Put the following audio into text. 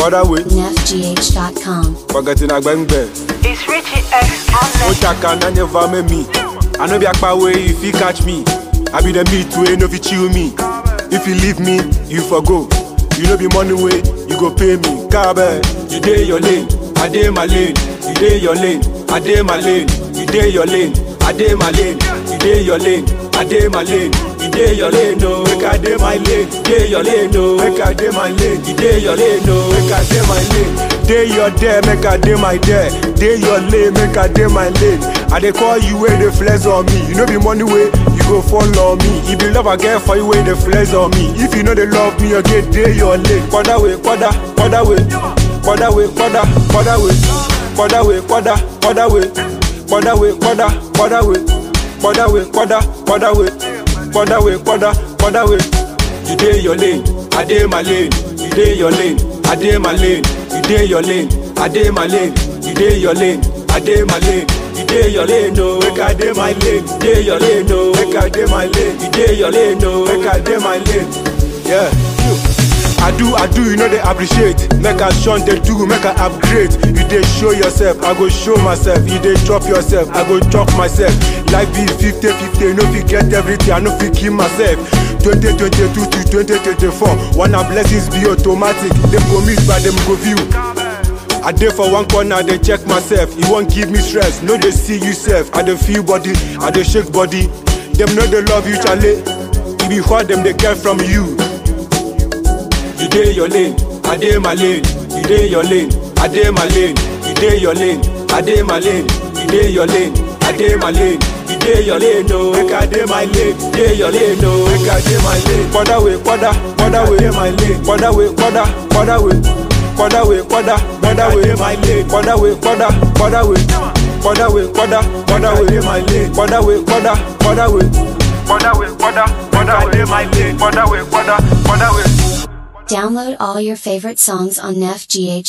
Further way. nefgh.com. Forgetting a bang bang. It's Richie X on the Otaka na never make me. I know be a way if you catch me. I be the meat way, no fi chill me. If you leave me, you forgo. You know be money way, you go pay me. Carbe, you dey your lane, I dey my lane. You dey your lane, I dey my lane. You dey your lane, I dey my lane. You dey your lane, I dey my lane. You dey your lane, no, make I dey my lane. Dey your lane, no, make I dey my lane. You dey your lane, no, make I dey my lane. Dey your there, make I dey my there. Dey your lane, make I dey my lane. I dey call you when they flex on me. You know be money way, you go follow me. If the love I get for you when they flex on me. If you know they love me, you get dey your lane. Quarter way, quarter way, quarter way, quarter way, quarter way, quarter way, quarter way, quarter way, quarter way, quarter way, quarter way, quarter way. You dey your lane, I dey my lane. You dey your lane, I dey my lane. You dey your lane, I dey my lane. You dey your lane, I dey my lane. You dey your lane, no, make I dey my lane. Dey your lane, no, make I dey my lane. You dey your lane, no, make I dey my lane. Yeah, I do, you know they appreciate. Make a shun, they do, make a upgrade. You dey show yourself, I go show myself. You dey chop yourself, I go chop myself. Life be 50-50, no fit get everything, I no fit kill myself. 2022 to 2024, wanna blessings be automatic. Them go miss, but them go view. I dey for one corner, they check myself. You won't give me stress, no they see you self. I dey feel body, I dey shake body. Them know they love you, Charlie. If you hurt them, they get from you. You dey your lane, I dey my lane. You dey your lane, I dey my lane. You dey your lane, I dey my lane. You dey your lane, I dey my lane. You dey your lane, no, make I dey my lane. Dey your lane, no, make I dey my lane. Quarter way, quarter way, my lane. Quarter way, quarter way. Quarter way, quarter way, my lane. Quarter way, quarter way. Quarter way, quarter way, my lane. Quarter way, quarter way. Quarter way, quarter way, my lane. Quarter way, quarter way. Download all your favorite songs on nefgh.com.